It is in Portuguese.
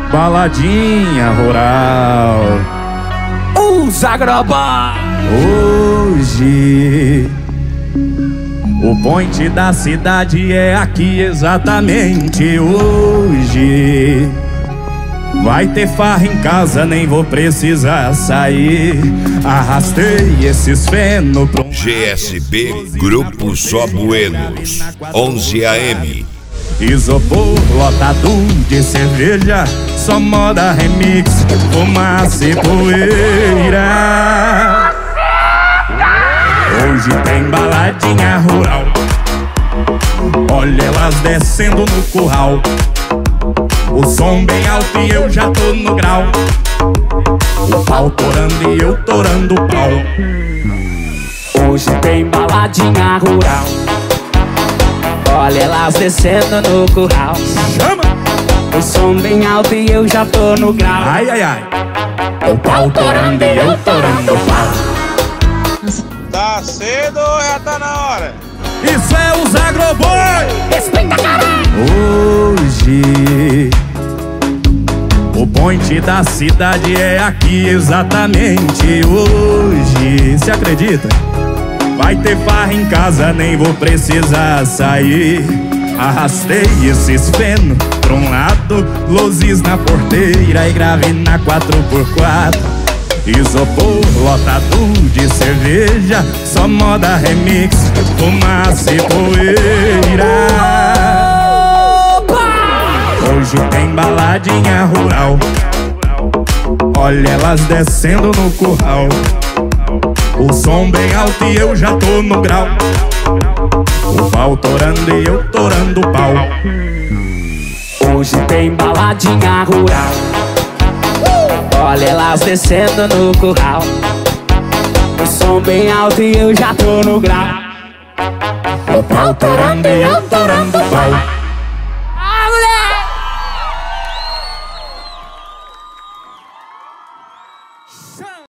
baladinha rural. Os Agroboy. Hoje o point da cidade é aqui exatamente hoje. Vai ter farra em casa, nem vou precisar sair. Arrastei esses feno pra um GSB Grupo Só Buenos 11 AM. isopor lotado de cerveja, só moda remix, fumaça e poeira. Hoje tem baladinha rural, olha elas descendo no curral. O som bem alto e eu já tô no grau. O pau torando e eu torando o pau. Hoje tem baladinha rural, olha elas descendo no curral. Chama! O som bem alto e eu já tô no grau. Ai, ai, ai. O pau torando e eu torando o pau. Tá cedo ou já tá na hora? Isso é os Agroboy. Respeita, caralho. Hoje o point da cidade é aqui exatamente hoje. Se acredita? Vai ter farra em casa, nem vou precisar sair. Arrastei esses feno pra um lado, luzes na porteira e grave na 4x4. Isopor lotado de cerveja, só moda remix, fumaça e poeira. Hoje tem baladinha rural, olha elas descendo no curral. O som bem alto e eu já tô no grau. O pau torando e eu torando o pau. Hoje tem baladinha rural, olha elas descendo no curral. O som bem alto e eu já tô no grau. O pau torando e eu torando o pau.